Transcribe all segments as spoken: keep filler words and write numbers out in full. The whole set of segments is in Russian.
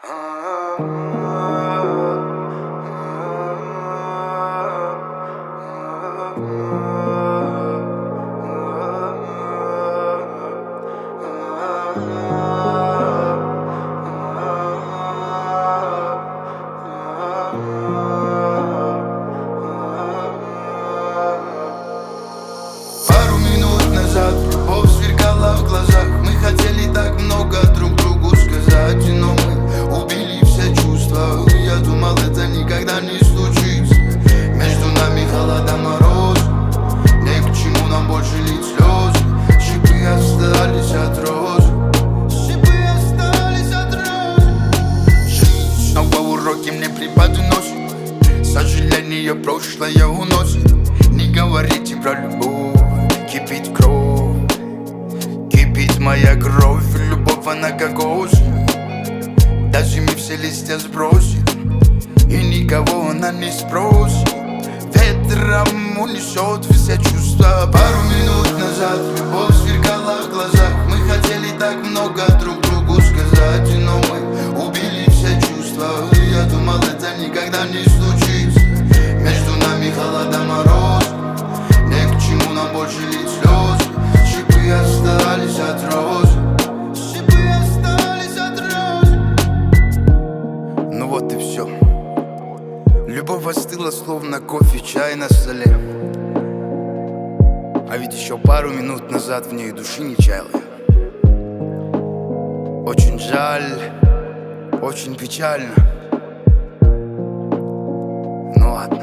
Пару минут назад любовь сверкала в глазах. Мы хотели так много друг другу сказать, но мы убили все чувства. Я думал, это никогда не случится. Между нами холода, мороз. Не к чему нам больше лить слезы. Шипы остались от роз. Шипы остались от роз. Жизнь снова уроки мне преподносит. Сожаление прошлое уносит. Не говорите про любовь. Кипит кровь, кипит моя кровь. Любовь, она как осень. Даже мы все листья сбросим, и никого она не спросит. Ветром унесет все чувства. Пару минут назад любовь сверкала в глазах. Мы хотели так много друг другу сказать, но мы убили все чувства. Я думал, это никогда не случится. Между нами холода, мороз. Не к чему нам больше лить слезы. Шипы остались от роз. Шипы остались от роз. Ну вот и все. Любовь остыла, словно кофе, чай на столе. А ведь еще пару минут назад в ней души не чаял я. Очень жаль, очень печально. Ну ладно.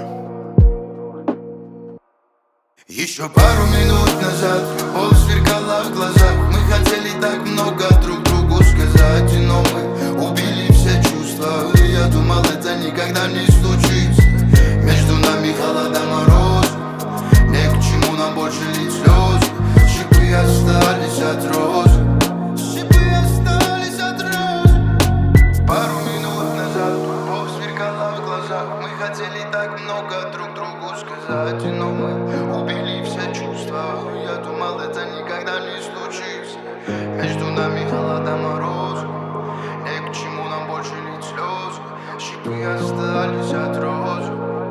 Еще пару минут назад любовь сверкала в глазах. Мы хотели так много друг другу сказать, но мы убили все чувства. Я думал, это никогда не случится. Между нами холода, мороз. Не к чему нам больше лить слезы. Шипы остались от роз. Шипы остались от роз. Пару минут назад любовь сверкала в глазах. Мы хотели так много друг другу сказать, но мы убили все чувства. Я думал, это никогда не случится. Между нами холода, мороз. Не к чему нам больше лить слезы. Шипы остались от роз.